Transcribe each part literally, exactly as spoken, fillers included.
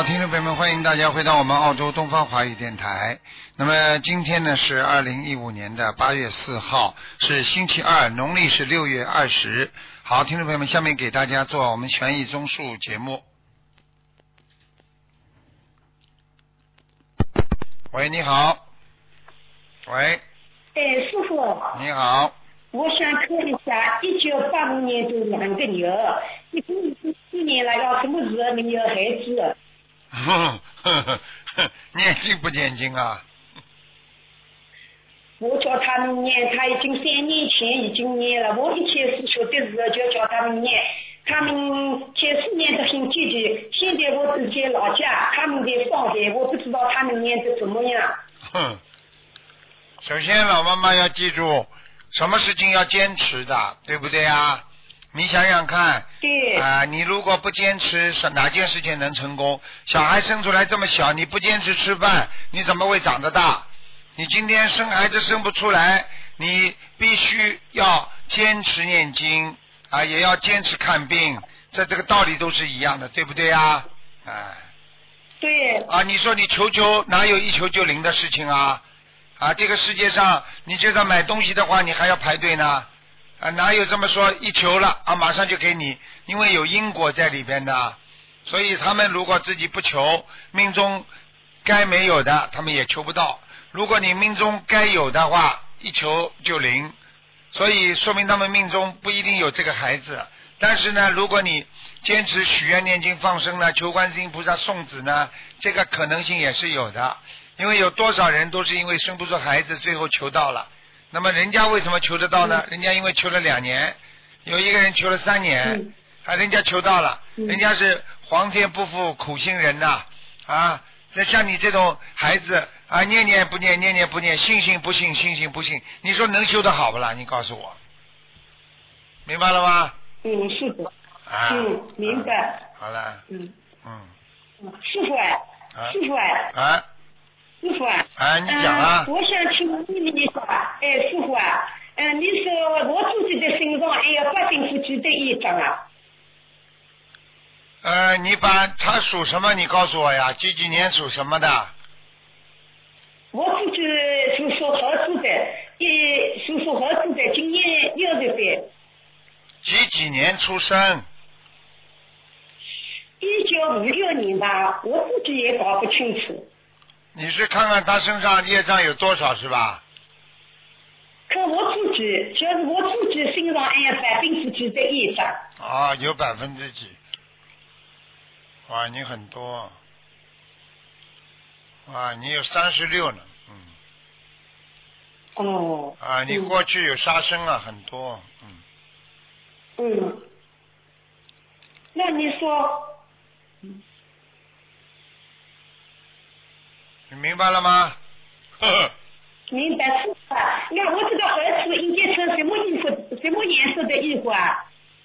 听众朋友们，欢迎大家回到我们澳洲东方华语电台。那么今天呢是二零一五年的八月四号，是星期二，农历是六月二十。好，听众朋友们，下面给大家做我们悬疑综述节目。喂，你好。喂。 哎，师傅。 你好。 我想看一下，一九八五年的两个牛，一共是四年了，要什么时候没有孩子？ 哼哼哼，念经不念经啊？ 我叫他们念，他已经三年前已经念了。我一开始学的时候就叫他们念，他们前四年都很积极。现在我自己老家，他们在上海，我不知道他们念的怎么样。 哼，首先老妈妈要记住，什么事情要坚持的，对不对啊？你想想看， 对啊、呃，你如果不坚持，哪件事情能成功？小孩生出来这么小，你不坚持吃饭，你怎么会长得大？你今天生孩子生不出来，你必须要坚持念经啊，也要坚持看病，这这个道理都是一样的，对不对啊？哎、啊， 对啊，你说你求求，哪有一求就灵的事情啊？啊，这个世界上，你就算买东西的话，你还要排队呢。啊，哪有这么说一求了啊，马上就给你？因为有因果在里边的，所以他们如果自己不求，命中该没有的，他们也求不到。如果你命中该有的话，一求就灵，所以说明他们命中不一定有这个孩子。但是呢，如果你坚持许愿、念经、放生呢，求观世音菩萨送子呢，这个可能性也是有的。因为有多少人都是因为生不出孩子，最后求到了。那么人家为什么求得到呢？人家因为求了两年，有一个人求了三年，啊，人家求到了，人家是皇天不负苦心人呐，啊，那像你这种孩子啊，念念不念，念念不念，信信不信，信信不信，你说能修得好不啦？你告诉我，明白了吗？ 嗯，是的。 啊， 嗯，明白。 啊、好了。 嗯嗯。 师傅啊， 啊师傅啊。 啊。 师傅啊， 啊，你讲啊、 呃！我想请问你一下，哎，师傅啊，嗯、呃，你说我自己的身上还有八顶夫妻的一张啊？ 呃，你把他属什么？你告诉我呀，几几年属什么的？ 我自己是属猴子的，一属属猴子的，今年六十岁。 几几年出生？ 一九五六年吧，我自己也搞不清楚。 你是看看他身上业障有多少是吧？ 看我自己，就是我自己身上还有百分之几的业障。 啊，有百分之几？哇，你很多。哇，你有三十六呢，嗯。 哦。 啊，你过去有杀生啊，嗯、很多，嗯。 嗯。那你说？嗯。 你明白了吗？呵呵。 明白是吧？那我这个孩子应该穿什么衣服？什么颜色的衣服啊？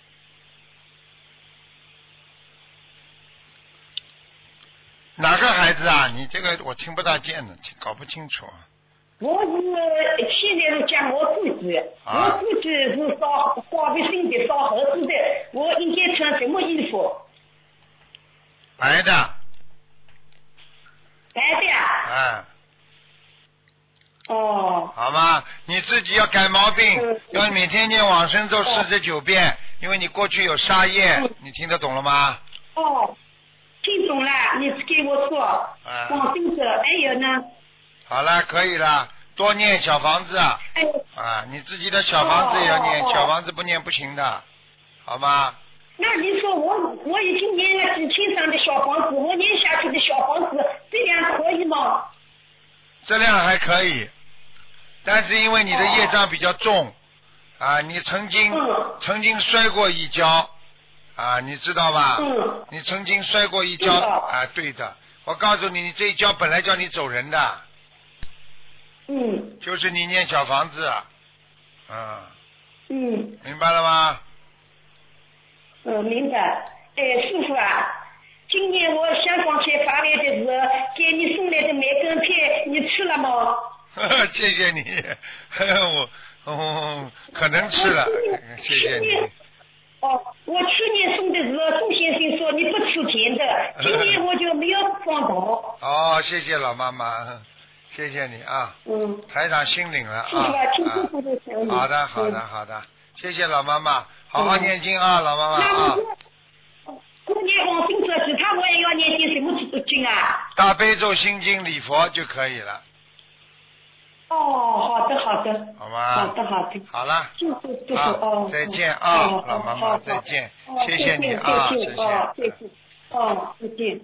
哪个孩子啊？你这个我听不大见的，搞不清楚啊。 我是现在是讲我自己，啊、我自己是烧烧卫生的，烧盒子的，我应该穿什么衣服？ 白的。 白的啊？ 哎。 哦。 好吗？你自己要改毛病， 嗯、 要每天念往生咒四十九遍，哦、因为你过去有杀业，嗯、你听得懂了吗？ 哦，听懂了，你给我说。 哎。 往生咒还有呢？ 好了，可以了，多念小房子。 哎。 啊，你自己的小房子也要念， 哦、 小房子不念不行的，好吗？ 那你说我我已经念了几千张的小房子，我念下去的小房子质量可以吗？ 质量还可以，但是因为你的业障比较重，哦、啊，你曾经、嗯、曾经摔过一跤，啊，你知道吧？ 嗯。 你曾经摔过一跤，啊，对的。我告诉你，你这一跤本来叫你走人的。 嗯。 就是你念小房子， 嗯。嗯。 明白了吗？ 嗯，明白。哎，师傅啊，今年我香港去发来的时候，给你送来的梅根片，你吃了吗？ 谢谢你，我哦，可能吃了，谢谢你。 哦，我去年送的时候，杜先生说你不吃甜的，今年我就没有放道。 哦，谢谢老妈妈，谢谢你啊。 嗯。 台长心领了啊。 是吧？辛辛苦苦想你。 好的，好的，好的，谢谢老妈妈，好好念经啊，老妈妈啊。 过年往生咒，其他我也要念点什么经啊？ 大悲咒、心经、礼佛就可以了。 哦，好的，好的。 好吗？ 好的，好的。 好了。 祝福祝福哦。 再见啊，老妈妈，再见，谢谢你啊，谢谢。 哦，谢谢。哦，再见。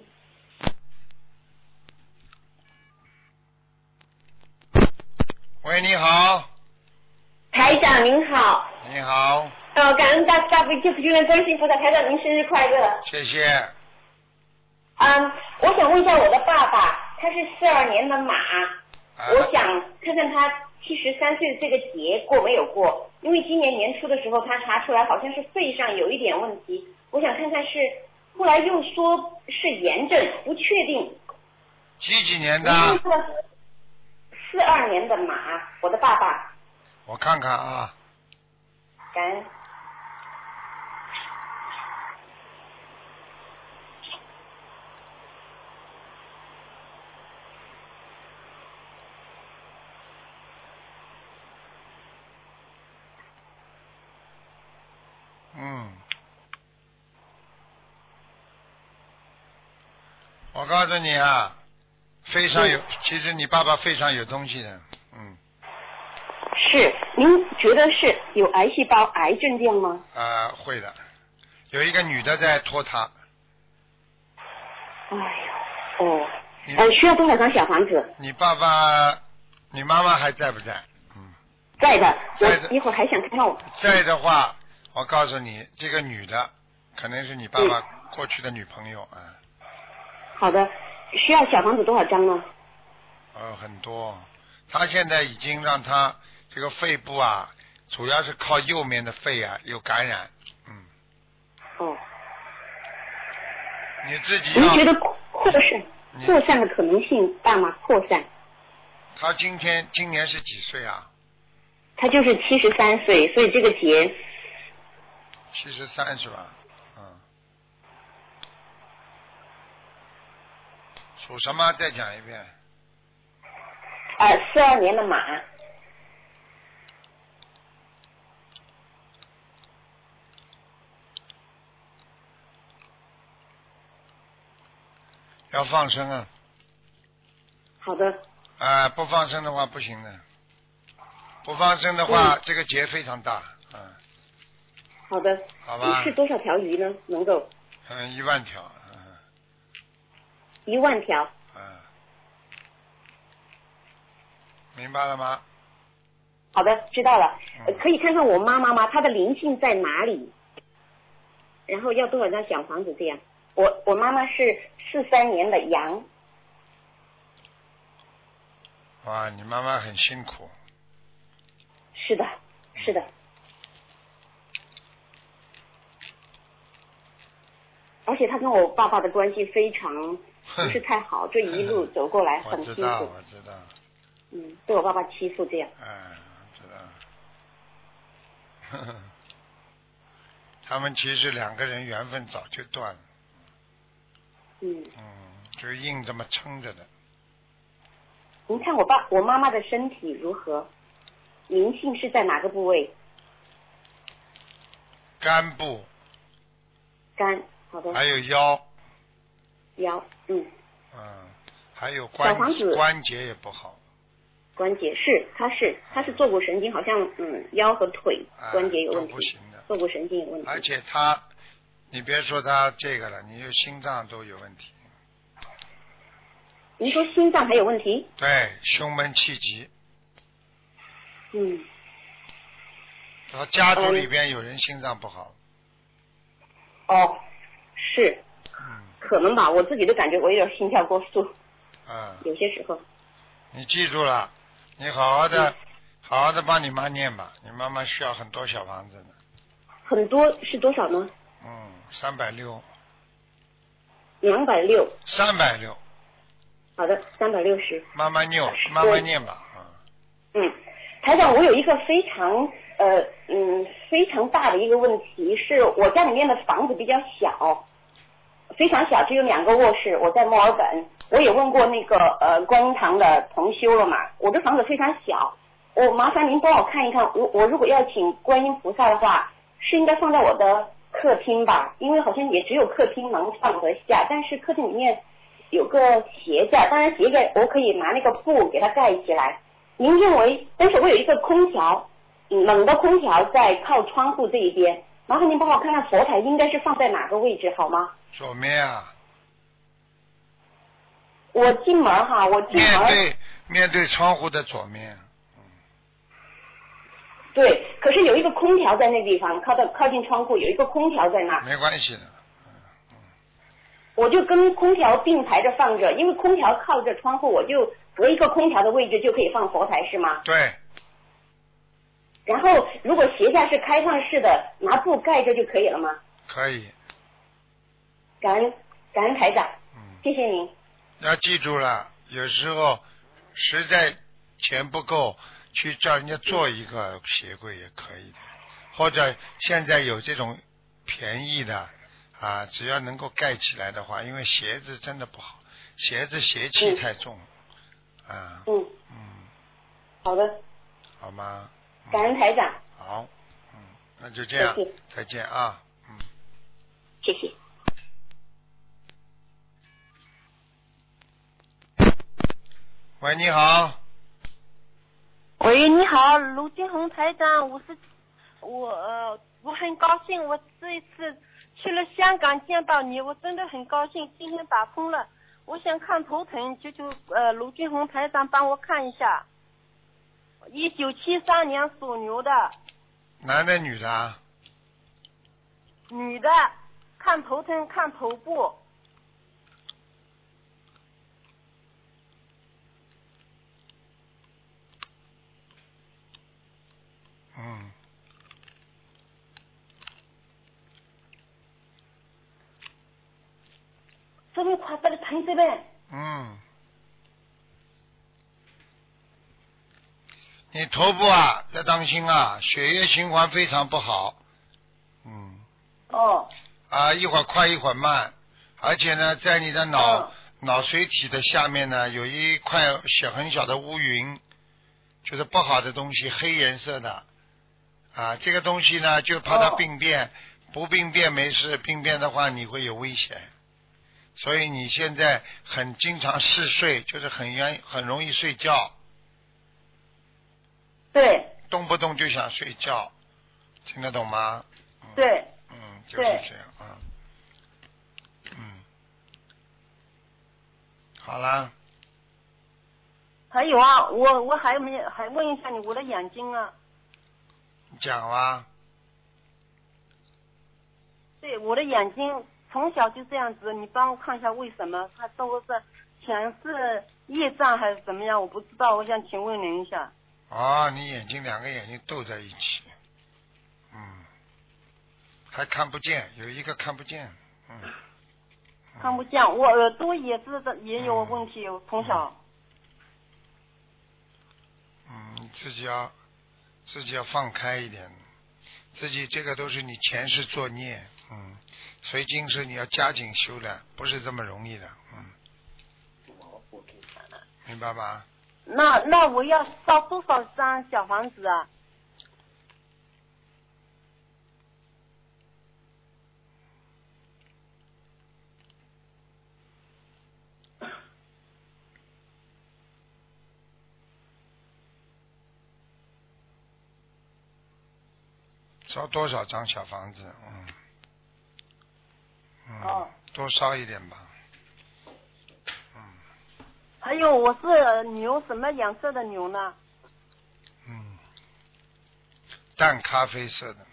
喂，你好。 台长您好。 你好。 哦，感恩大慈大悲救苦救难观世音菩萨，台长您生日快乐。 谢谢。 嗯，我想问一下我的爸爸，他是四二年的马， 啊、 我想看看他七十三岁的这个节过没有过，因为今年年初的时候他查出来好像是肺上有一点问题，我想看看是后来又说是炎症，不确定。 几几年的？ 四二年的马，我的爸爸。 我看看啊。 感恩。 嗯，我告诉你啊，肺上有，其实你爸爸肺上有东西的，嗯。 是，您觉得是有癌细胞、癌症这样吗？ 啊、呃，会的，有一个女的在拖他。 哎呦，哦，呃，需要多少张小房子？ 你爸爸，你妈妈还在不在？嗯， 在的。 在的。 我一会儿还想看看我。 在的话，我告诉你，这个女的可能是你爸爸过去的女朋友啊。嗯、 好的，需要小房子多少张呢？ 呃，很多。他现在已经让他这个肺部啊，主要是靠右面的肺啊有感染，嗯。 哦。 你自己要。 您觉得扩散扩散的可能性大吗？扩散。 他今天今年是几岁啊？ 他就是七十三岁，所以这个节。 七十三是吧？嗯。属什么？再讲一遍。 呃，四二年的马。 要放生啊。 好的。 啊、呃，不放生的话不行的。不放生的话， 嗯、 这个结非常大，嗯。 好的。 好吧。 是多少条鱼呢？能够？ 嗯，一万条。嗯。 一万条。 嗯。明白了吗？ 好的，知道了。 嗯、 可以看看我妈妈吗？她的灵性在哪里？然后要多少张小房子这样？我我妈妈是四三年的羊。 哇，你妈妈很辛苦。 是的，是的。而且她跟我爸爸的关系非常不是太好，这一路走过来很辛苦。 我知道，我知道。 嗯，被我爸爸欺负这样。 哎，知道。呵呵。他们其实两个人缘分早就断了。 嗯。 嗯，就硬这么撑着的。 您看我爸我妈妈的身体如何？灵性是在哪个部位？ 肝部。 肝，好的。 还有腰。 腰，嗯。 嗯，还有关关节也不好。 关节是，他是他是坐骨神经，好像嗯腰和腿关节有问题， 啊、不行的， 坐骨神经有问题。 而且他，你别说他这个了，你就心脏都有问题。 您说心脏还有问题？ 对，胸闷气急。 嗯。 然后家族里边有人心脏不好。 嗯、哦，是。 嗯。 可能吧，我自己都感觉我有点心跳过速。 嗯。 有些时候。 你记住了，你好好的， 嗯、 好好的帮你妈念吧，你妈妈需要很多小房子呢。 很多是多少呢？ 嗯，三百六。 两百六。 三百六。 好的，三百六十。 慢慢念，慢慢念吧。 嗯，嗯，台长，我有一个非常呃嗯非常大的一个问题，是我家里面的房子比较小， 非常小，只有两个卧室。我在墨尔本，我也问过那个呃观音堂的同修了嘛，我的房子非常小，我麻烦您帮我看一看，我我如果要请观音菩萨的话，是应该放在我的客厅吧？因为好像也只有客厅能放得下，但是客厅里面有个鞋架，当然鞋架我可以拿那个布给它盖起来。您认为？但是我有一个空调，冷的空调在靠窗户这一边，麻烦您帮我看看佛台应该是放在哪个位置好吗？ 左面啊。 我进门哈，我进门。 面对面对窗户的左面。嗯。 对，可是有一个空调在那地方，靠到靠近窗户有一个空调在那。 没关系的。 我就跟空调并排着放着，因为空调靠着窗户，我就隔一个空调的位置就可以放佛台，是吗？ 对。 然后，如果鞋架是开放式的，拿布盖着就可以了吗？ 可以。 感恩感恩台长， 嗯， 谢谢您。 要记住了，有时候实在钱不够，去叫人家做一个鞋柜也可以的，或者现在有这种便宜的。啊，只要能够盖起来的话，因为鞋子真的不好，鞋子邪气太重，嗯、啊， 嗯嗯， 好的， 好吗？ 嗯、感恩台长。 好，嗯，那就这样， 谢谢再见啊，嗯， 谢谢。 喂，你好。 喂，你好，卢金红台长，我是我呃，我很高兴，我这一次去了香港见到你，我真的很高兴，今天打通了。我想看头疼，求求呃卢俊宏台长帮我看一下。一九七三年属牛的。 男的女的啊？ 女的，看头疼，看头部。 嗯。 这边快点疼这边。 嗯。你头部啊，要当心啊，血液循环非常不好。嗯。 哦。 啊，一会儿快一会儿慢，而且呢，在你的脑、 哦、 脑髓体的下面呢，有一块小很小的乌云，就是不好的东西，黑颜色的。啊，这个东西呢，就怕它病变，哦、不病变没事，病变的话你会有危险。所以你现在很经常嗜睡，就是很愿很容易睡觉。 对。 动不动就想睡觉，听得懂吗？ 嗯、对。 嗯，就是这样啊。嗯。好啦。 还有啊，我我还没还问一下你，我的眼睛啊。 你讲啊。 对，我的眼睛。从小就这样子，你帮我看一下为什么？他都是前世业障还是怎么样？我不知道，我想请问您一下。 哦，你眼睛两个眼睛斗在一起，嗯，还看不见，有一个看不见，嗯。嗯看不见，我耳朵也是也有问题，嗯、从小。 嗯，你自己要自己要放开一点，自己这个都是你前世作孽，嗯。所以今世你要加紧修的，不是这么容易的，嗯，明白吧？ 那那我要烧多少张小房子啊？ 烧多少张小房子？嗯。嗯、 哦， 多烧一点吧。嗯。 还有，我是牛，什么颜色的牛呢？ 嗯，淡咖啡色的。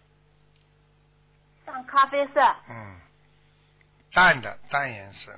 淡咖啡色。 嗯，淡的淡颜色。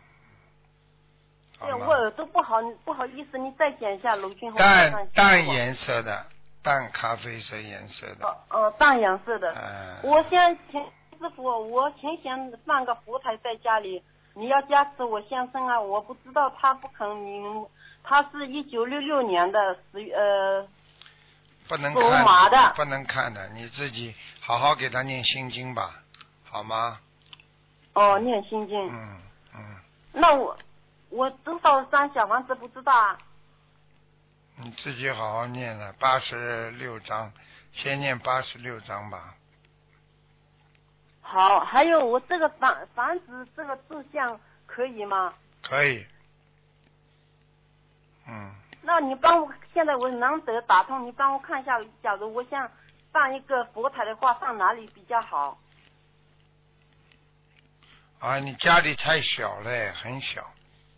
对，我耳朵不好，不好意思，你再讲一下卢俊宏。 淡淡颜色的，淡咖啡色颜色的。 哦哦，淡颜色的。 嗯。 我先请。师傅，我挺想放个佛台在家里，你要加持我先生啊！我不知道他不肯，你他是一九六六年的十月呃， 不能看， 属马的， 不能看的，你自己好好给他念心经吧，好吗？ 哦，念心经。 嗯嗯。 那我我多少张小房子不知道啊？ 你自己好好念了，八十六章，先念八十六章吧。 好，还有我这个房房子这个志向可以吗？ 可以。嗯。 那你帮我，现在我难得打通，你帮我看一下，假如我想放一个佛台的话，放哪里比较好？ 啊，你家里太小了，很小。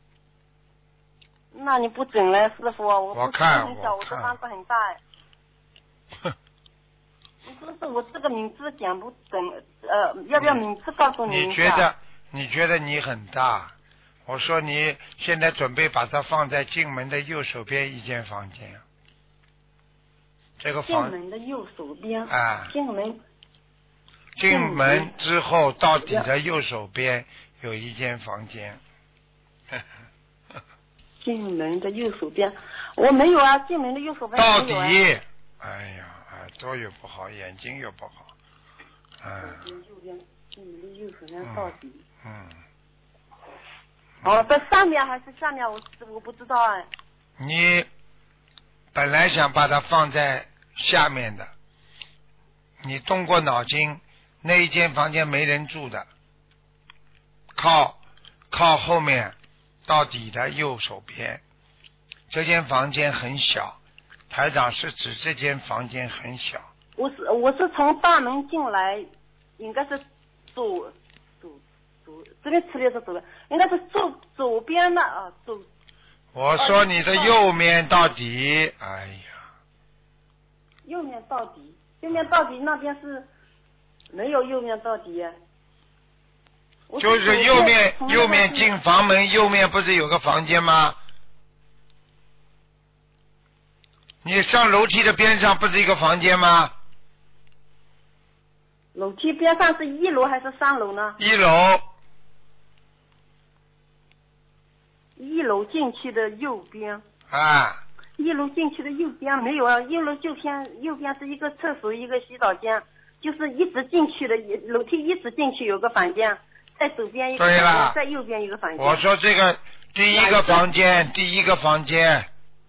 那你不整了，师傅，我我看很小，我的房子很大。 哼。 你是不是我这个名字讲不整？呃，要不要名字告诉你？ 你觉得？你觉得你很大？我说你现在准备把它放在进门的右手边一间房间。这个房。 进门的右手边。 啊。 进门。 进门之后到底的右手边有一间房间。 进门的右手边，我没有啊，进门的右手边到底， 哎呀，耳朵又不好，眼睛又不好，嗯。 右边，进门的右手边到底。 嗯。 哦，在上面还是下面？我我不知道哎。 你本来想把它放在下面的，你动过脑筋，那一间房间没人住的，靠靠后面。到底的右手边，这间房间很小，台长是指这间房间很小。 我是我是从大门进来，应该是左左左这边吃的是左边，应该是左左边的啊左。 我说你的右面到底，哎呀。 右面到底，右面到底那边是没有右面到底。 就是右面右面进房门，右面不是有个房间吗？你上楼梯的边上不是一个房间吗？ 楼梯边上是一楼还是三楼呢？ 一楼。 一楼进去的右边。 啊。 一楼进去的右边没有啊，一楼右边右边是一个厕所，一个洗澡间，就是一直进去的楼梯一直进去有个房间。在左边一个房间，在右边一个房间。 我说这个第一个房间，第一个房间，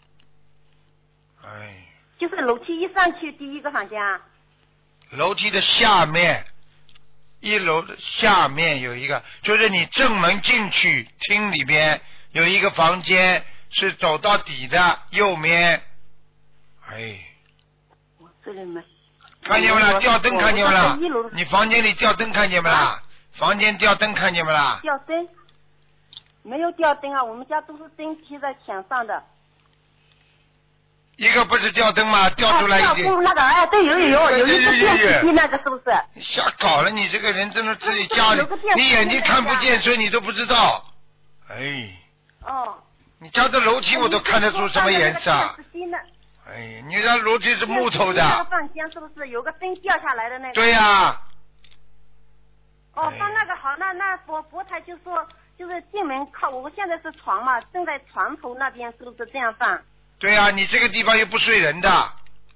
哎。 就是楼梯一上去第一个房间啊。 楼梯的下面，一楼的下面有一个，就是你正门进去厅里边有一个房间，是走到底的右面，哎。 我这里没。 看见没啦？吊灯看见没啦？你房间里吊灯看见没啦？啊房间吊灯看见没啦？ 吊灯没有吊灯啊，我们家都是灯贴在墙上的。 一个不是吊灯吗？吊出来一点。 吊灯那个哎，对，有有有有一个电视机那个是不是？ 瞎搞了，你这个人真的自己家里，你眼睛看不见，所以你都不知道。哎。 哦。 你家的楼梯我都看得出什么颜色。哎，你家楼梯是木头的。 那个房间是不是有个灯掉下来的那个？ 对呀、啊。 哦，放那个好，那那佛佛台就说就是进门靠，我现在是床嘛，正在床头那边，是不是这样放？ 对呀、啊，你这个地方又不睡人的。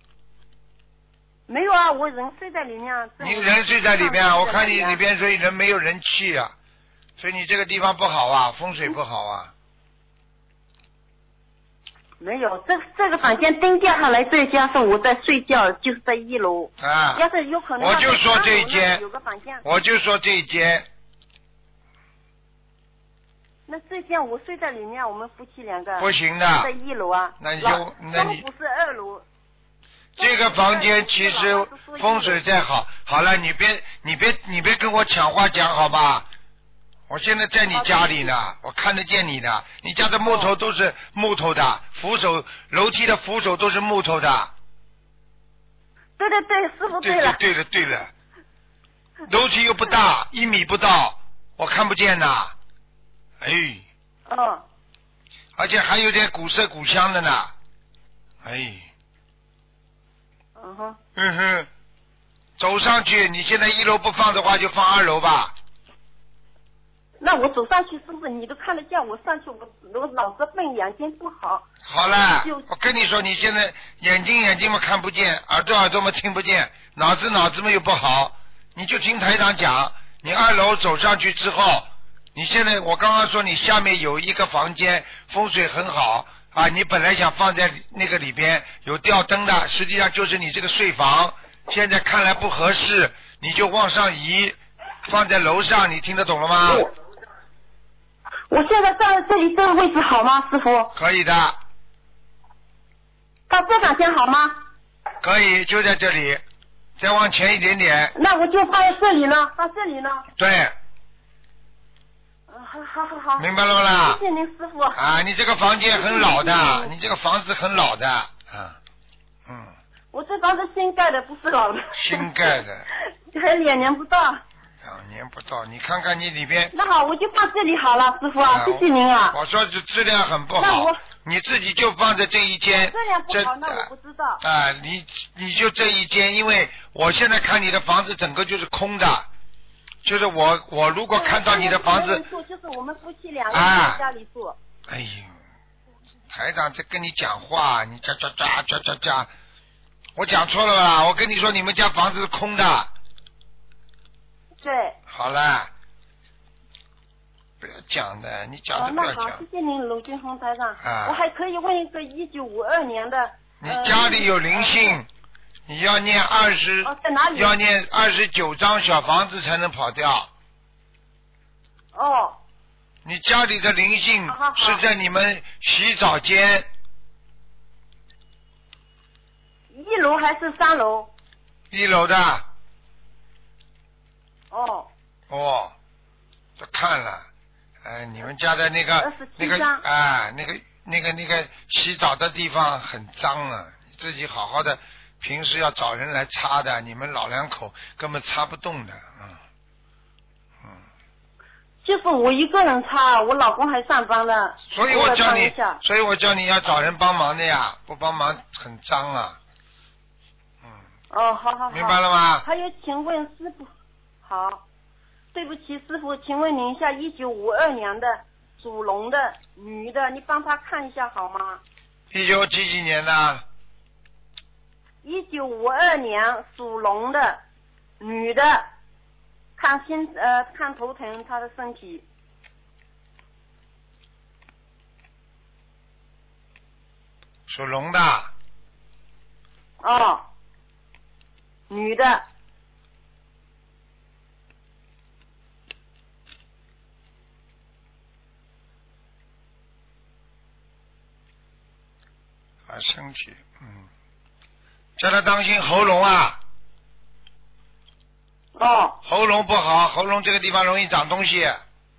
没有啊，我人睡在里面。 你人睡在里面，我看你里边所以人没有人气啊，所以你这个地方不好啊，风水不好啊。 没有，这这个房间灯掉下来，再加上我在睡觉，就是在一楼。 啊。 要是有可能， 我就说这一间。 有个房间。 我就说这一间。 那这间我睡在里面，我们夫妻两个。 不行的。 在一楼啊。 那你就那你。 不是二楼。 这个房间其实风水再好，好了，你别你别你别跟我抢话讲好吧？我现在在你家里呢，我看得见你的，你家的木头都是木头的，扶手楼梯的扶手都是木头的。 对对对，师傅对了。 对了对了，楼梯又不大，一米不到，我看不见呐。哎。 哦。 而且还有点古色古香的呢，哎。 嗯哼。 嗯哼，走上去，你现在一楼不放的话，就放二楼吧。 那我走上去是不是你都看得见？我上去我我脑子笨，眼睛不好。 好了，我跟你说，你现在眼睛眼睛嘛看不见，耳朵耳朵嘛听不见，脑子脑子嘛又不好，你就听台长讲， 你二楼走上去之后，你现在我刚刚说你下面有一个房间风水很好啊，你本来想放在那个里边有吊灯的，实际上就是你这个睡房，现在看来不合适，你就往上移，放在楼上，你听得懂了吗？ 我我现在站在这里这个位置好吗，师傅？ 可以的， 到这两天好吗？ 可以，就在这里，再往前一点点。 那我就放在这里呢，到这里呢。 对。 呃好好好好。 明白了不啦？ 谢谢您师傅。 啊，你这个房间很老的，你这个房子很老的，啊，嗯。 我这房子新盖的，不是老的。 新盖的。 还两年不到。 两年不到，你看看你里边。 那好，我就放这里好了，师傅啊，谢谢您啊。 我说这质量很不好。 那我你自己就放在这一间。 质量不好，那我不知道。 啊，你你就这一间，因为我现在看你的房子整个就是空的，就是我我如果看到你的房子。 就是我们夫妻两个人在家里住。 哎呦，台长在跟你讲话，你喳喳喳喳喳喳，我讲错了吧？我跟你说，你们家房子是空的。 对。 好了，不要讲的，你讲的不要讲。 那好，谢谢您，卢俊宏台长。 啊。 我还可以问一个一九五二年的。 你家里有灵性，你要念二十，要念二十九张小房子才能跑掉。 哦。 你家里的灵性是在你们洗澡间。 一楼还是三楼？ 一楼的。 哦。 哦，都看了，哎，你们家的那个那个啊，那个那个那个洗澡的地方很脏啊，你自己好好的，平时要找人来擦的，你们老两口根本擦不动的，嗯嗯。 就是我一个人擦，我老公还上班呢。 所以我叫你，所以我叫你要找人帮忙的呀，不帮忙很脏啊。嗯。 哦，好好好。 明白了吗？ 还有，请问师傅，好。对不起，师傅，请问您一下，一九五二年的属龙的女的，你帮她看一下好吗？ 一九几几年的？ 一九五二年属龙的女的，看心呃看头疼，她的身体。 属龙的。 哦，女的。 啊，身体，嗯，叫他当心喉咙啊。 哦。 喉咙不好，喉咙这个地方容易长东西。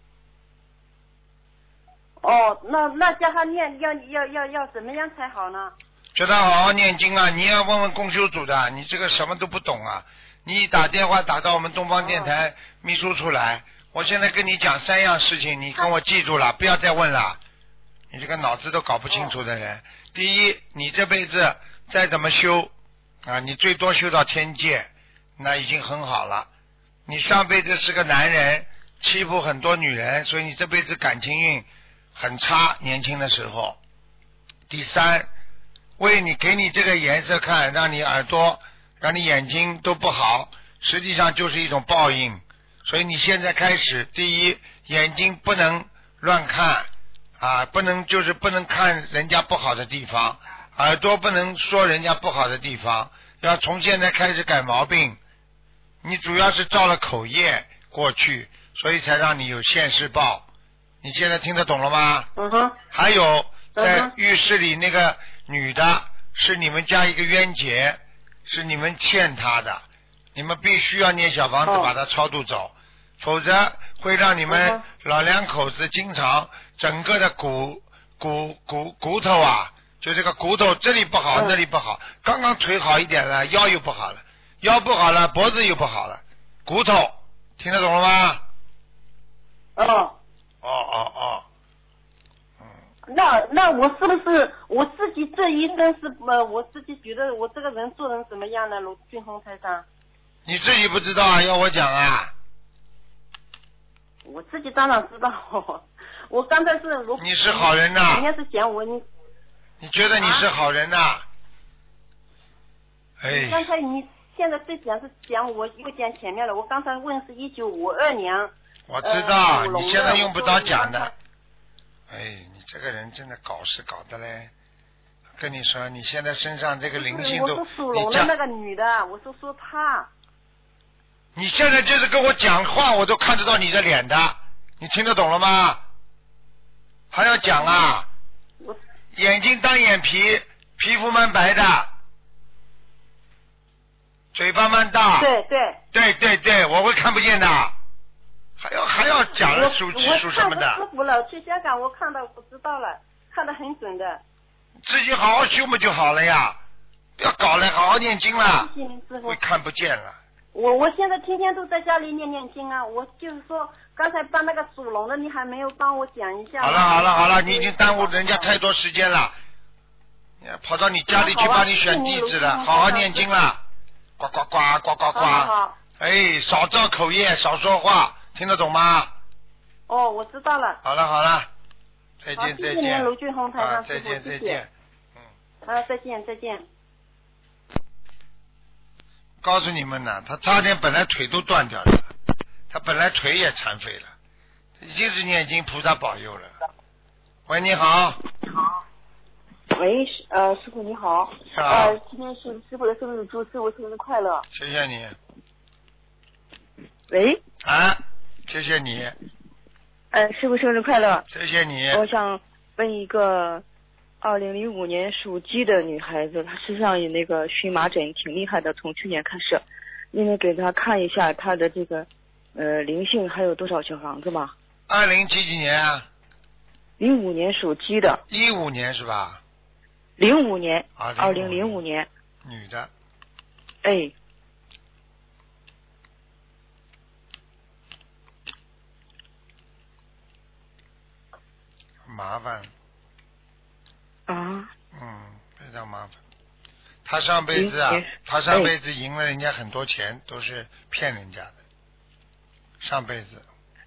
哦，那那叫他念要要要要怎么样才好呢？ 叫他好好念经啊！你要问问共修组的，你这个什么都不懂啊！你打电话打到我们东方电台秘书处来，我现在跟你讲三样事情，你跟我记住了，不要再问了。你这个脑子都搞不清楚的人，第一，你这辈子再怎么修啊，你最多修到天界，那已经很好了。你上辈子是个男人，欺负很多女人，所以你这辈子感情运很差，年轻的时候。第三，为你给你这个颜色看，让你耳朵让你眼睛都不好，实际上就是一种报应。所以你现在开始，第一，眼睛不能乱看啊，不能就是不能看人家不好的地方，耳朵不能说人家不好的地方，要从现在开始改毛病。你主要是造了口业过去，所以才让你有现世报。你现在听得懂了吗？ 嗯哼。 还有在浴室里那个女的是你们家一个冤结，是你们欠她的，你们必须要念小房子把她超度走，否则会让你们老两口子经常整个的骨骨骨骨头啊，就这个骨头这里不好那里不好，刚刚腿好一点了，腰又不好了，腰不好了，脖子又不好了，骨头听得懂了吗？ 哦。 哦哦哦。 那那我是不是我自己这一生是呃我自己觉得我这个人做人怎么样呢？卢俊宏台长。 你自己不知道啊，要我讲啊？ 我自己当然知道，我刚才是卢。 你是好人呐。 人家是讲我你。 你觉得你是好人呐？啊、哎。 刚才你现在在讲是讲我又讲前面了，我刚才问是一九五二年。 我知道， 呃、 你现在用不着讲的。哎，你这个人真的搞事搞的嘞！跟你说，你现在身上这个灵性都， 我是属龙的那个女的，我是说她。 你现在就是跟我讲话，我都看得到你的脸的，你听得懂了吗？还要讲啊？ 我眼睛单眼皮，皮肤蛮白的，嘴巴蛮大。 对对。 对对对，我会看不见的。还要还要讲了属属什么的？ 我看师傅了，去香港我看到我知道了，看得很准的。 自己好好修嘛就好了呀，不要搞了，好好念经了。 谢谢您师傅。 会看不见了。 我我现在天天都在家里念念经啊，我就是说刚才帮那个属龙的，你还没有帮我讲一下。 好了好了好了，你已经耽误人家太多时间了，跑到你家里去帮你选地址了，好好念经了，呱呱呱呱呱呱。 好好。 哎，少造口业，少说话，听得懂吗？ 哦，我知道了。 好了好了，再见再见。 谢谢您，卢俊宏台长师傅，再见再见。 嗯。好，再见再见。 告诉你们呢，他差点本来腿都断掉了，他本来腿也残废了，已经是念经菩萨保佑了。喂，你好。 你好。喂，呃，师傅你好。 好。 呃，今天是师傅的生日，祝师傅生日快乐。 谢谢你。 喂。 啊，谢谢你。 呃，师傅生日快乐。 谢谢你。 我想问一个二零零五年属鸡的女孩子，她身上有那个荨麻疹，挺厉害的，从去年开始。你能给她看一下她的这个呃灵性还有多少小房子吗？ 二零几几年啊？ 零五年属鸡的。 一五年是吧？ 零五年。 啊。 二零零五年。 女的。 哎。 麻烦。 啊。 嗯，非常麻烦。他上辈子啊，他上辈子赢了人家很多钱，都是骗人家的。上辈子。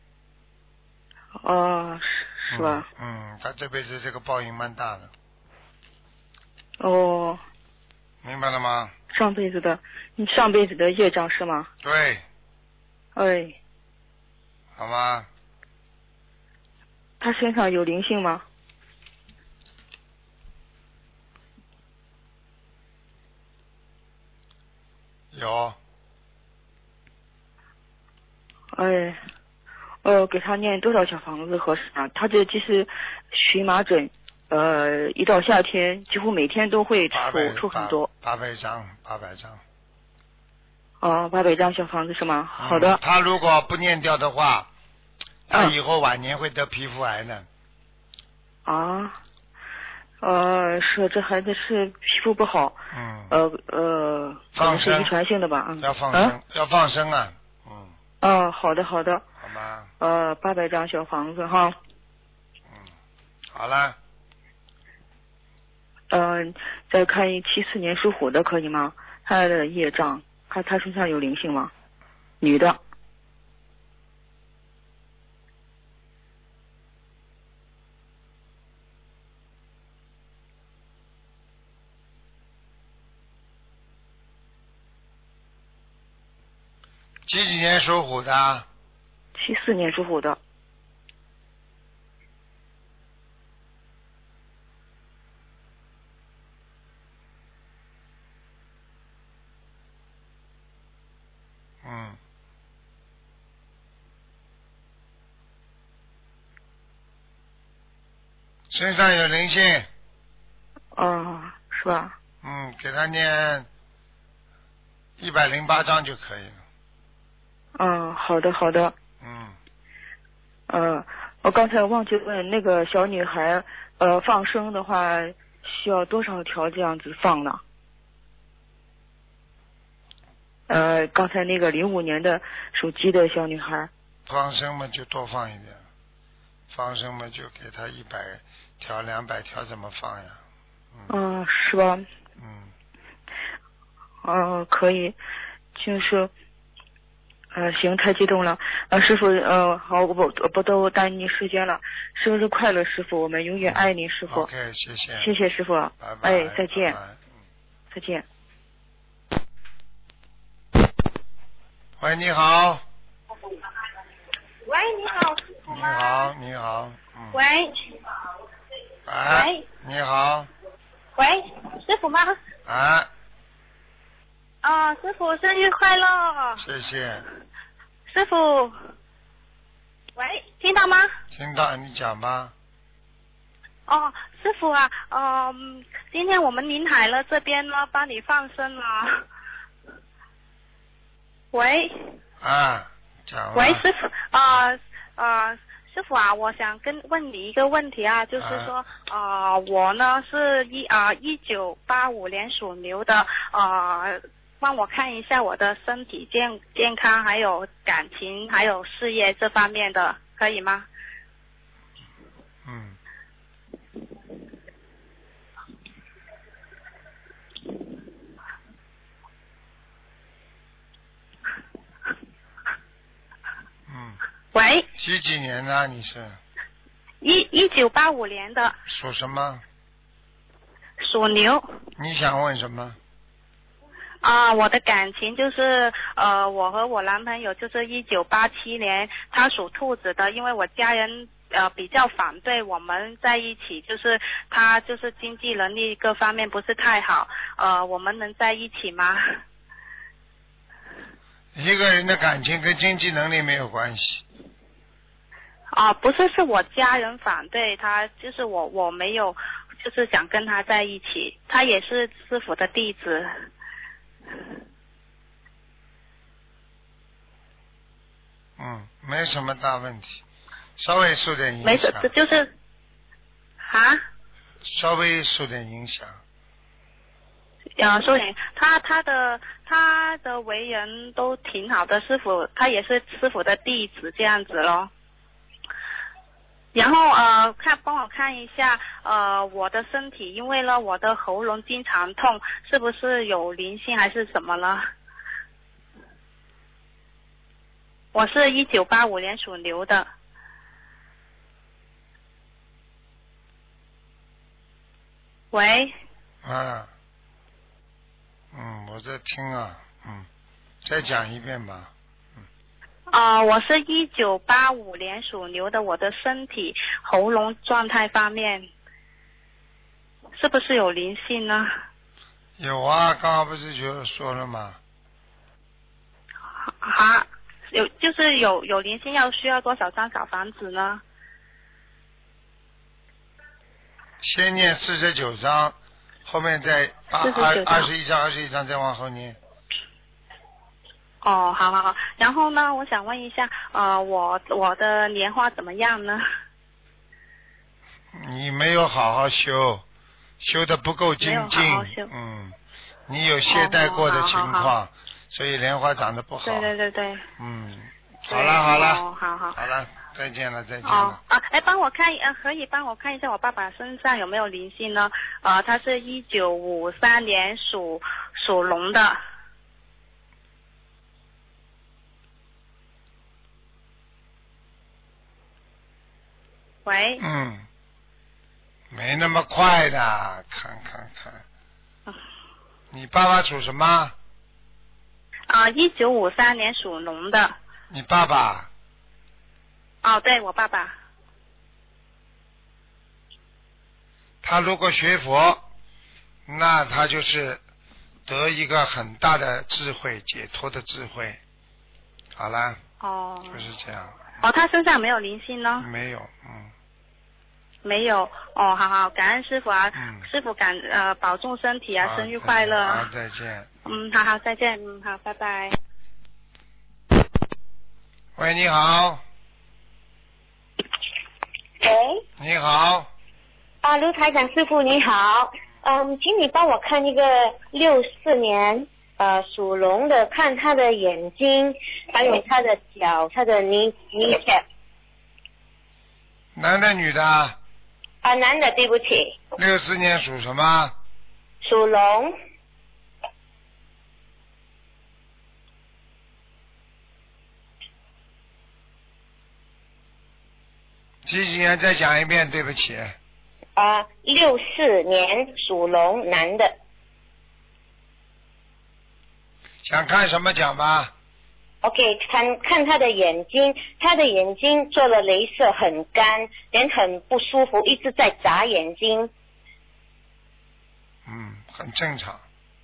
哦，是是吧？ 嗯，他这辈子这个报应蛮大的。 哦。 明白了吗？ 上辈子的，你上辈子的业障是吗？ 对。 哎。 好吗？ 他身上有灵性吗？ 有。 哎，呃，给他念多少小房子合适啊？他这其实荨麻疹，呃，一到夏天几乎每天都会出出很多。 八百张，八百张。 哦，八百张小房子是吗？好的。 嗯、他如果不念掉的话，他以后晚年会得皮肤癌呢。 啊。呃，是这孩子是皮肤不好。 嗯。 呃呃，可能是遗传性的吧。嗯。 要放生， 啊、 要放生啊。嗯。 哦，好的好的。 好吗？ 呃，八百张小房子哈。 嗯，好了。 嗯、呃，再看一七四年属虎的可以吗？他的业障，他他身上有灵性吗？女的。 几几年属虎的？ 七四年属虎的。 嗯。身上有灵性。 哦，是吧？ 嗯，给他念一百零八章就可以了。 嗯，好的好的。 嗯。 呃，我刚才忘记问那个小女孩，呃，放生的话需要多少条这样子放呢？呃，刚才那个零五年的属鸡的小女孩。 放生嘛就多放一点，放生嘛就给他一百条、两百条，怎么放呀？ 嗯、呃，是吧？ 嗯。 呃，可以，就是。呃，行，太激动了，呃，师傅，呃，好，我不我不都耽误你时间了，生日快乐，师傅，我们永远爱你，师傅。 OK， 谢谢。 谢谢师傅， 拜拜。 哎，再见， 拜拜， 再见。 喂，你好。 喂，你好，师傅你吗？ 好，你好。嗯。 喂。 哎。 喂。 你好。 喂，师傅吗？ 哎。 啊，师傅生日快乐！ 谢谢。 师傅。喂，听到吗？ 听到，你讲吧。 哦，师傅啊，嗯，今天我们临海了这边呢，帮你放生了。喂。 啊，讲吧。 喂，师傅，啊呃，师傅啊，我想跟问你一个问题啊，就是说，啊、呃，我呢是一啊一九八五年属牛的，呃，帮我看一下我的身体健健康，还有感情，还有事业这方面的，可以吗？ 嗯。嗯。 喂。 几几年的你是？ 一一九八五年的。 属什么？ 属牛。 你想问什么？ 啊，我的感情就是呃，我和我男朋友就是一九八七年，他属兔子的，因为我家人呃比较反对我们在一起，就是他就是经济能力各方面不是太好，呃，我们能在一起吗？ 一个人的感情跟经济能力没有关系。 啊，不是，是我家人反对他，就是我我没有，就是想跟他在一起，他也是师父的弟子。 嗯，没什么大问题，稍微受点影响。 没事，这就是啊。 稍微受点影响。 呃，受点，他他的他的为人都挺好的，师傅他也是师傅的弟子这样子咯。然后呃，看帮我看一下呃我的身体，因为呢我的喉咙经常痛，是不是有灵性还是什么呢？我是一九八五年属牛的。喂。 啊。嗯，我在听啊，嗯，再讲一遍吧。 啊、呃，我是一九八五年属牛的，我的身体喉咙状态方面是不是有灵性呢？ 有啊，刚刚不是就说了吗？ 啊，有就是有有灵性，要需要多少张小房子呢？ 先念四十九章，后面再八二二十一章，二十一章再往后念。 哦，好好好。然后呢，我想问一下，呃，我我的莲花怎么样呢？ 你没有好好修，修的不够精进。 没有好好修。 嗯，你有懈怠过的情况，哦、好好好所以莲花长得不好。 对对对对。 嗯，好了好了， 哦、好好好了，再见了再见了。 哦啊，哎，帮我看呃，可以帮我看一下我爸爸身上有没有灵性呢？呃，他是一九五三年属属龙的。喂。 嗯，没那么快的，看看看。 啊、 你爸爸属什么？ 啊，一九五三年属龙的。 你爸爸？ 哦，对，我爸爸。 他如果学佛，那他就是得一个很大的智慧，解脱的智慧。好了。 哦。 就是这样。 哦，他身上没有灵性呢？ 没有，嗯。 没有，哦，好好，感恩师傅啊， 嗯、 师傅感呃保重身体啊，生日快乐。 好，再见。 嗯，好好，再见，嗯，好，拜拜。 喂，你好。 喂。 你好。 啊，卢台长师傅你好，嗯，请你帮我看一个六四年呃属龙的，看他的眼睛，还有他的脚，他的泥泥脚。 男的女的？ 啊，男的，对不起。 六四年属什么？ 属龙。 几几年？再讲一遍，对不起。 啊，六四年属龙，男的。 想看什么讲吧？ OK， 看看他的眼睛，他的眼睛做了雷射很干，人很不舒服，一直在眨眼睛。 嗯，很正常，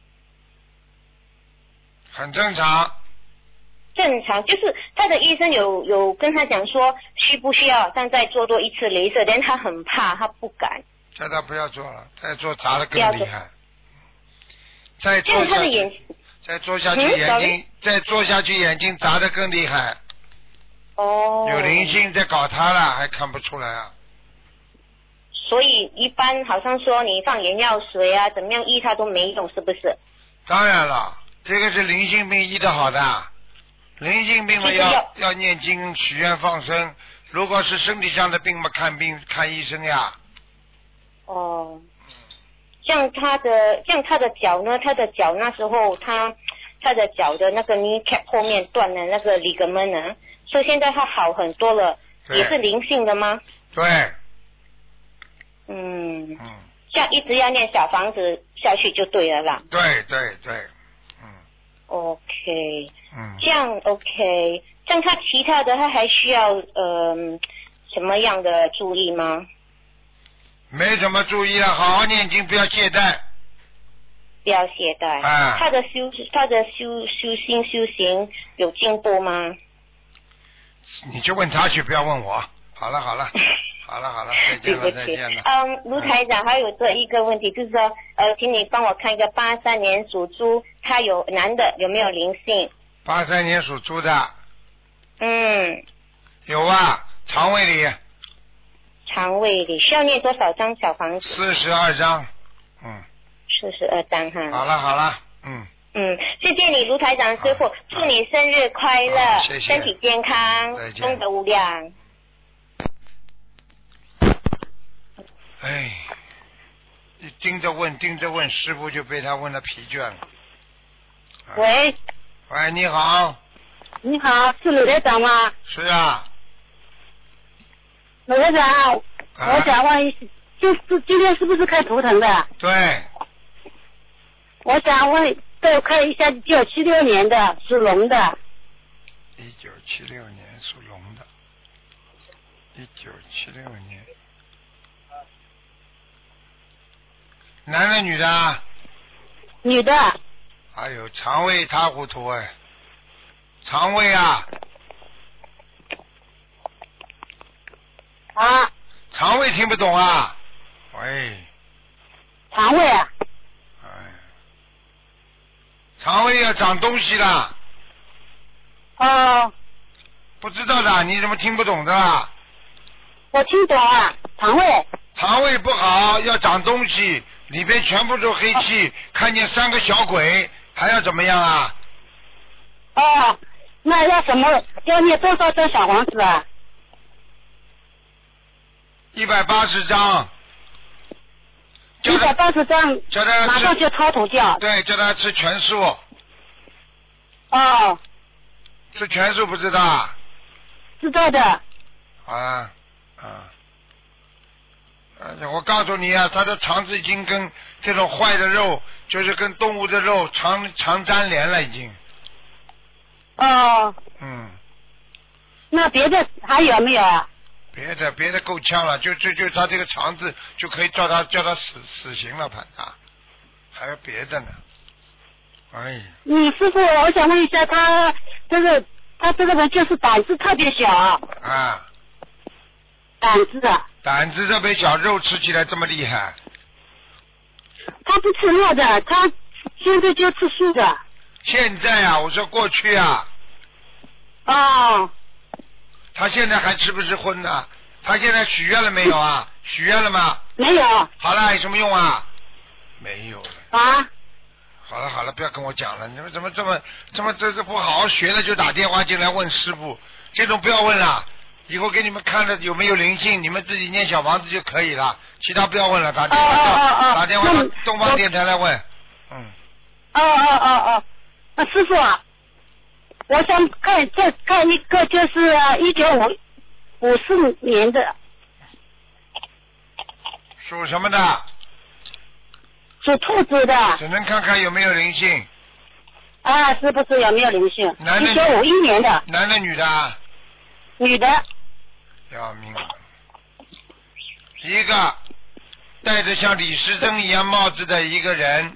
很正常。 正常，就是他的医生有有跟他讲说需不需要但再做多一次雷射，但他很怕，他不敢。 叫他不要做了，再做砸得更厉害。再做下去，再做下去眼睛，再做下去眼睛砸得更厉害。 哦。 有灵性在搞他了，还看不出来啊？ 所以一般好像说你放眼药水啊，怎么样医他都没用，是不是？ 当然了，这个是灵性病医得好的。灵性病嘛要要要念经许愿放生，如果是身体上的病嘛看病看医生呀。 哦，像他的像他的脚呢，他的脚那时候他他的脚的那个 kneecap 后面断了那个 ligament 呢，所以现在他好很多了，也是灵性的吗？ 对。 嗯。 嗯。 像一直要念小房子下去就对了啦。 对对对。嗯。 OK。 嗯， 这样 OK， 像他其他的他还需要呃什么样的注意吗？ 没什么注意了，好好念经，不要懈怠。 不要懈怠。 啊。 他的修他的修修心修行有进步吗？ 你就问他去，不要问我。好了好了，好了好了，再见了再见了。 嗯，卢台长还有这一个问题，就是说呃，请你帮我看一个八三年属猪，他有男的有没有灵性？ 八三年属猪的。 嗯。 有啊，肠胃里。 肠胃里需要念多少张小房子？ 四十二张。嗯。 四十二张哈。 好了好了，嗯。 嗯，谢谢你卢台长师傅，祝你生日快乐， 谢谢， 身体健康，功德无量。 哎，你盯着问盯着问，师傅就被他问得疲倦了。 喂。 喂，你好。 你好，是鲁台长吗？ 是啊。 鲁台长， 啊、 我想问一下，就是今天是不是开图腾的？ 对。 我想问，再我看一下一九七六年的属龙的。 一九七六年属龙的。一九七六年。男的女的？ 女的。 哎呦，肠胃一塌糊涂哎，肠胃啊。 啊。 肠胃听不懂啊？喂。 肠胃啊。 哎。肠胃要长东西的。 哦。 不知道的，你怎么听不懂的啦？ 我听懂啊，肠胃。 肠胃不好，要长东西，里边全部都黑气，哦、看见三个小鬼，还要怎么样啊？ 哦，那要什么？要念多少张小房子啊？ 一百八十张。 一百八十张。 叫他马上就超度掉。 对，叫他吃全素。 哦。 吃全素不知道啊？ 知道的。 啊啊。呃，我告诉你啊，他的肠子已经跟这种坏的肉，就是跟动物的肉肠肠粘连了，已经。 哦。 嗯。 那别的还有没有啊？ 别的别的够呛了，就就就他这个肠子就可以叫他叫他死死刑了，判他。还有别的呢。哎。 嗯，师傅，我想问一下，他这个他这个人就是胆子特别小。 啊。 胆子啊。 胆子特别小，肉吃起来这么厉害。 他不吃肉的，他现在就吃素的。 现在啊，我说过去啊。 哦。 他现在还吃不吃荤呢？他现在许愿了没有啊？许愿了吗？ 没有。 好了，有什么用啊？没有了。 啊？ 好了好了，不要跟我讲了。你们怎么这么这么这这不好好学了就打电话进来问师傅，这种不要问了。以后给你们看了有没有灵性，你们自己念小房子就可以了，其他不要问了。打电话到、 哦哦哦、 打电话到东方电台来问。嗯。 哦哦哦哦，那师傅啊，我想看再看一个，就是一九五五四年的。 属什么的？ 属兔子的。 只能看看有没有灵性。 啊，是不是有没有灵性？ 男的一九五一年的。 男的女的？ 女的。 要命了！一个戴着像李时珍一样帽子的一个人，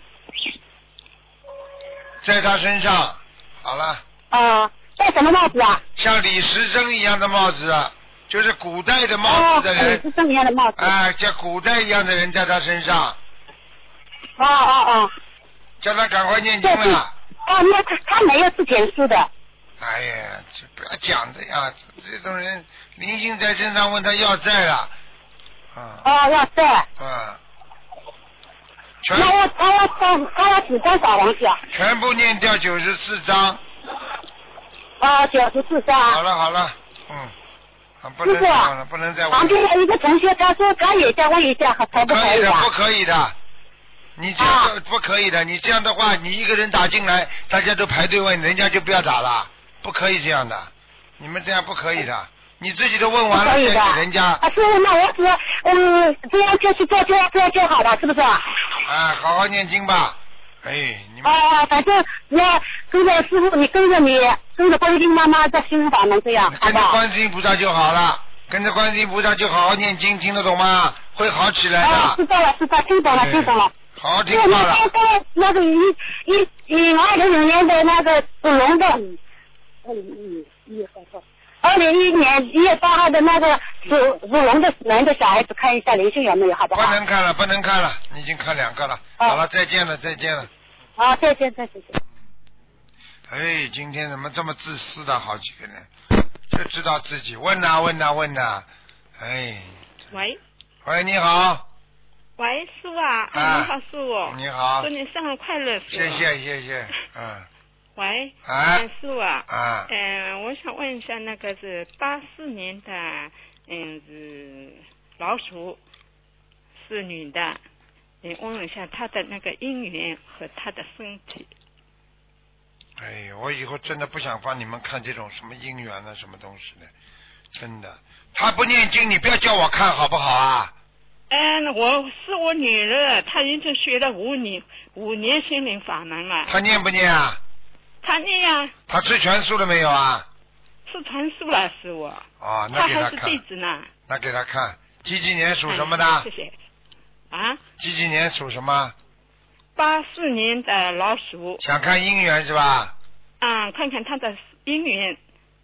在他身上。好了。 啊，戴什么帽子啊？ 像李时珍一样的帽子，就是古代的帽子的人。 哦，李时珍一样的帽子。 哎，像古代一样的人在他身上。 哦哦哦。 叫他赶快念经了。 哦，那他他没有吃甜素的。 哎呀，这不要讲的呀！这种人灵性在身上，问他要债了。啊。 哦，要债。 啊。 那要他要他他要几张小王子啊？ 全部念掉九十四张。 哦，九十四张。 好了好了，嗯，啊，不能再问了，不能再问了。 旁边有一个同学，他说他也想问一下，可不可以啊？ 不可以的，你这样不可以的，你这样的话，你一个人打进来，大家都排队问，人家就不要打了，不可以这样的，你们这样不可以的，你自己都问完了再给人家。 啊，师傅，那我只嗯这样就是做这样这样就好了，是不是？啊， 好好念经吧，哎，你们。 啊，反正那跟着师傅，你跟着你跟着观世音妈妈在心法门这样， 跟着观世音菩萨就好了，跟着观世音菩萨就好好念经，听得懂吗？会好起来的。 啊，知道了，知道，听懂了，听懂了。 好好听话了。 那个那个一一一二零零年的那个属龙的，二零一一月八号，二零一一年一月八号的那个属属龙的人的小孩子，看一下灵性有没有，好不好？ 不能看了，不能看了，你已经看两个了。好了，再见了，再见了。 好，再见，再见。 哎，今天怎么这么自私的好几个人，就知道自己问呐问呐问呐，哎。 喂。 喂，你好。 喂，师傅啊， 啊你好，师傅。 你好。 祝你生日快乐，师傅。 谢谢谢谢，嗯。 喂。 啊。 嗯，师傅啊。 啊。 嗯，我想问一下，那个是八四年的，嗯，是老鼠，是女的，你问一下她的那个姻缘和她的身体。 哎，我以后真的不想帮你们看这种什么姻缘啊，什么东西的，真的。他不念经，你不要叫我看好不好啊？ 嗯，我是我女儿，她已经学了五年五年心灵法门了。 她念不念啊？ 她念啊。 她吃全素了没有啊？ 吃全素了，师傅。 哦，那给她看。 她还是弟子呢。 那给她看，几几年属什么的？ 嗯、谢谢。啊？ 几几年属什么？ 八四年的老鼠。 想看姻缘是吧？ 啊，看看她的姻缘。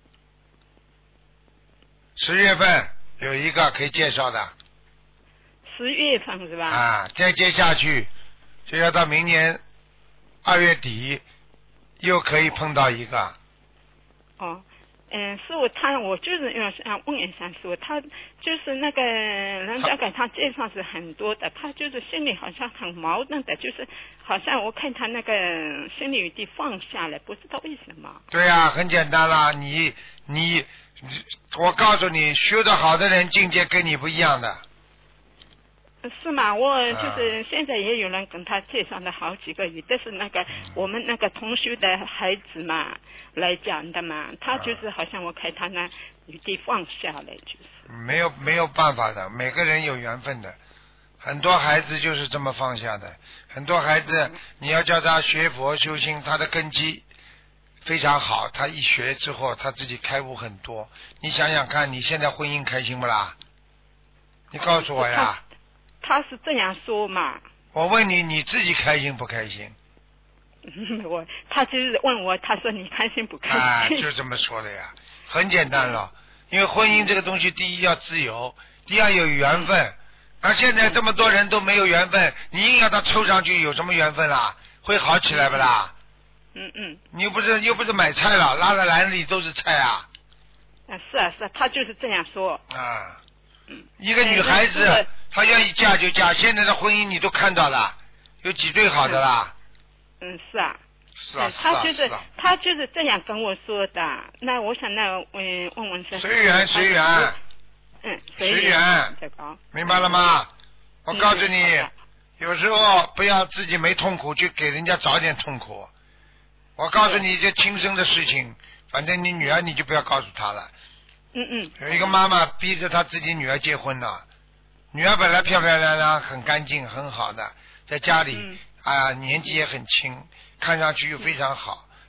十月份有一个可以介绍的。 十月份是吧？ 啊，再接下去就要到明年二月底，又可以碰到一个。 哦，嗯，师傅，他我就是要想问一下师傅，他就是那个人家给他介绍是很多的，他就是心里好像很矛盾的，就是好像我看他那个心里有点放下了，不知道为什么。 对呀、啊，很简单啦，你你，我告诉你，修得好的人境界跟你不一样的。 是吗？我就是现在也有人跟他介绍了好几个，有的是那个我们那个同学的孩子嘛来讲的嘛，他就是好像我看他呢有点放下了，就是没有没有办法的，每个人有缘分的，很多孩子就是这么放下的，很多孩子你要叫他学佛修心，他的根基非常好，他一学之后他自己开悟很多。你想想看，你现在婚姻开心不啦？你告诉我呀。 他是这样说嘛？ 我问你，你自己开心不开心？ 我他就是问我，他说你开心不开心？ 啊，就这么说的呀，很简单了。因为婚姻这个东西，第一要自由，第二有缘分。那现在这么多人都没有缘分，你硬要他凑上去，有什么缘分啦？会好起来不啦？ 嗯嗯。 你又不是又不是买菜了，拉到篮里都是菜啊。 啊，是啊是啊，他就是这样说。 啊。一个女孩子，她愿意嫁就嫁。现在的婚姻你都看到了，有几对好的啦？ 嗯，是啊。 是啊， 他就是他就是这样跟我说的。那我想那嗯问问是。 随缘随缘。 嗯， 随缘。明白了吗？我告诉你，有时候不要自己没痛苦，就给人家找点痛苦。我告诉你，这亲生的事情，反正你女儿你就不要告诉她了。 嗯嗯， 有一个妈妈逼着她自己女儿结婚了，女儿本来漂漂亮亮、很干净、很好的，在家里啊、嗯呃、年纪也很轻，看上去又非常好，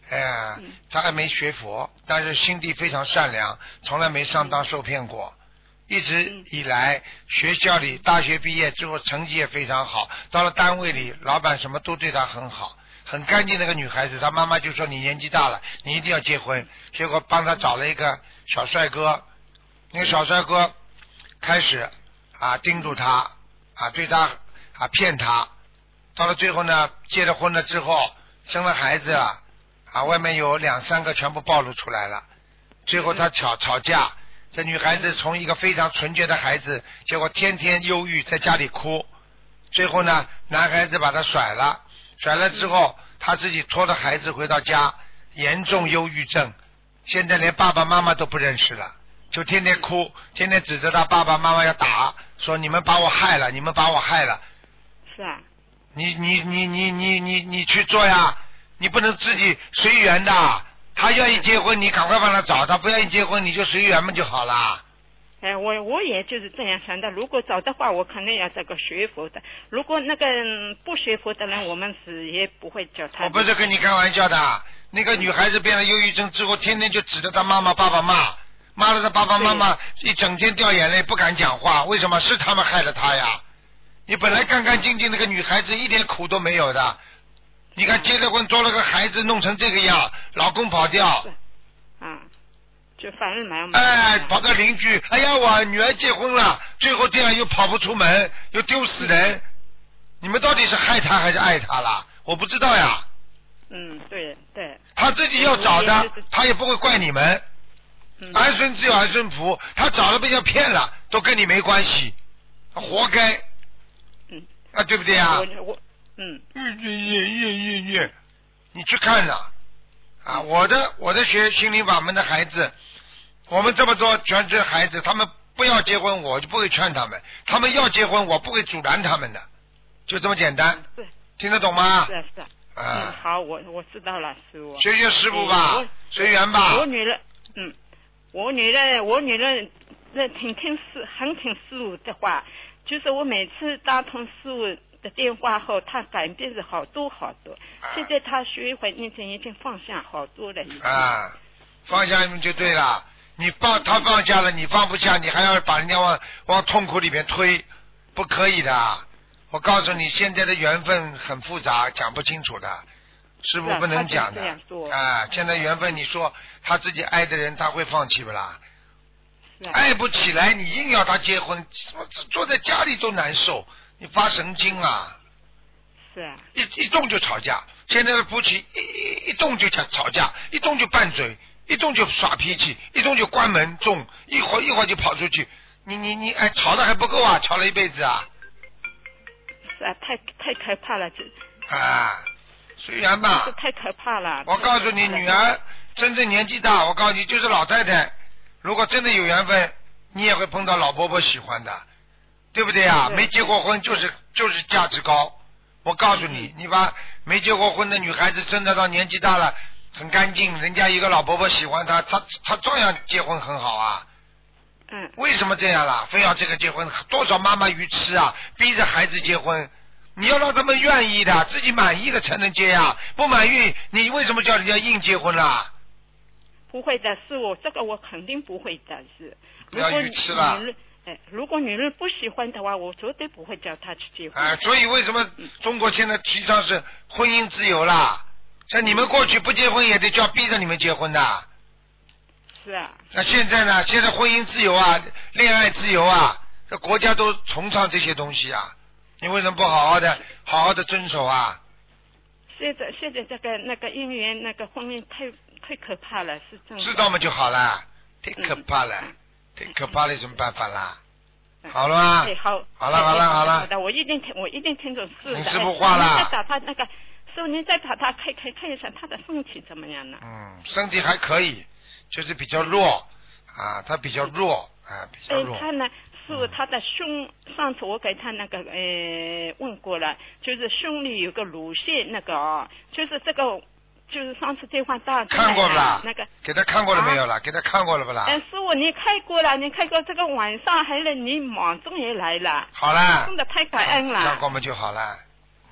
哎呀，他还没学佛，但是心地非常善良，从来没上当受骗过。一直以来，学校里大学毕业之后成绩也非常好，到了单位里，老板什么都对他很好，很干净。那个女孩子，她妈妈就说你年纪大了，你一定要结婚。结果帮他找了一个小帅哥，那个小帅哥开始啊盯住他啊，对他啊骗他，到了最后呢，结了婚了之后，生了孩子了啊，外面有两三个全部暴露出来了。最后他吵吵架。这女孩子从一个非常纯洁的孩子，结果天天忧郁，在家里哭。最后呢，男孩子把她甩了，甩了之后，她自己拖着孩子回到家，严重忧郁症，现在连爸爸妈妈都不认识了，就天天哭，天天指着他爸爸妈妈要打，说你们把我害了，你们把我害了。 是啊。 你你你你你你你去做呀，你不能自己随缘的。他愿意结婚，你赶快帮他找；他不愿意结婚，你就随缘嘛就好了。 哎，我我也就是这样想的。如果找的话，我肯定要这个学佛的。如果那个不学佛的人，我们是也不会叫他。 我不是跟你开玩笑的。那个女孩子变了忧郁症之后，天天就指着她妈妈、爸爸骂，骂了她爸爸妈妈，一整天掉眼泪，不敢讲话。为什么？是他们害了她呀！你本来干干净净那个女孩子，一点苦都没有的。你看结了婚做了个孩子弄成这个样，老公跑掉， 啊，就反而蛮哎，跑到邻居，哎呀，我女儿结婚了，最后这样又跑不出门，又丢死人，你们到底是害他还是爱他了？我不知道呀。 嗯，对对。 他自己要找的，他也不会怪你们。 嗯、 儿孙自有儿孙福，他找了被人骗了，都跟你没关系，活该。 嗯。 啊，对不对呀？ 我我。嗯， 嗯耶耶耶耶耶，你去看了啊！我的我的学心灵法门的孩子，我们这么多全是孩子，他们不要结婚，我就不会劝他们；他们要结婚，我不会阻拦他们的，就这么简单。 对， 听得懂吗？ 是啊是啊。 啊、 嗯，好，我我知道了，师傅。 学学师傅吧，随缘吧。 我女儿，嗯，我女儿，我女儿那挺听师，很听师傅的话，就是我每次打通师傅的电话后，他改变是好多好多。现在他学会念经已经放下好多了。 啊，放下就对了。你放他放下了，你放不下，你还要把人家往往痛苦里面推，不可以的。我告诉你，现在的缘分很复杂，讲不清楚的，师傅不能讲的。啊，现在缘分，你说他自己爱的人，他会放弃不啦？爱不起来，你硬要他结婚，坐在家里都难受。你发神经啊！ 是啊， 一一动就吵架。现在的夫妻一一动就吵吵架，一动就拌嘴，一动就耍脾气，一动就关门种，一会儿一会儿就跑出去。你你你，哎，吵的还不够啊，吵了一辈子啊！ 是啊，太太可怕了，这啊，随缘吧。 这太可怕了。 我告诉你，女儿真正年纪大，我告诉你，就是老太太，如果真的有缘分，你也会碰到老伯伯喜欢的。对不对啊？没结过婚就是就是价值高。我告诉你，你把没结过婚的女孩子真的到年纪大了，很干净，人家一个老伯伯喜欢她，她她照样结婚很好啊。 嗯。 为什么这样啦？非要这个结婚？多少妈妈愚痴啊，逼着孩子结婚。你要让他们愿意的，自己满意的才能结呀。不满意，你为什么叫人家硬结婚啦？ 不会的，是我这个我肯定不会的，是。 不要愚痴了。 如果女人不喜欢的话，我绝对不会叫她去结婚。 啊，所以为什么中国现在提倡是婚姻自由啦？像你们过去不结婚也得叫逼着你们结婚的。 是啊。 那现在呢？现在婚姻自由啊，恋爱自由啊，这国家都崇尚这些东西啊。你为什么不好好的、好好的遵守啊？ 现在现在这个那个姻缘那个婚姻太太可怕了，是真的。 知道嘛就好了，太可怕了。嗯可怕了，有什么办法啦？好了吗？ 对，好， 好了，好了，好了。 好的，我一定听，我一定听懂是的。 你师傅话了。 你再找他那个，师傅，您再把他看看看一下他的身体怎么样呢？ 嗯，身体还可以，就是比较弱啊，他比较弱啊，比较弱。 哎，他呢，师傅他的胸，上次我给他那个呃问过了，就是胸里有个乳腺那个啊，就是这个。就是上次电话打看过了， 那个给他看过了没有了？啊、给他看过了不啦？ 哎，师傅，你看过了，你看过这个晚上还来，你马上也来了。 好了。 真的太感恩了。 看过嘛就好了。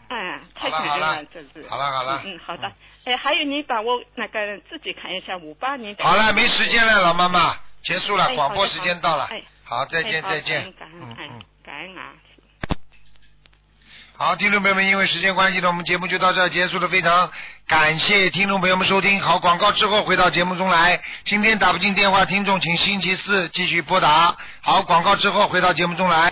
哎，太感人了，这是。 好了好了。 嗯，好的。哎，还有你把我那个自己看一下五八年的。 好了，没时间了，老妈妈，结束了， 哎、 广播时间到了。 哎， 好，再见、 哎、 再见。 感恩感恩、嗯、感恩啊。 好，听众朋友们，因为时间关系呢，我们节目就到这儿结束了。非常感谢听众朋友们收听。好，广告之后回到节目中来。今天打不进电话，听众请星期四继续拨打。好，广告之后回到节目中来。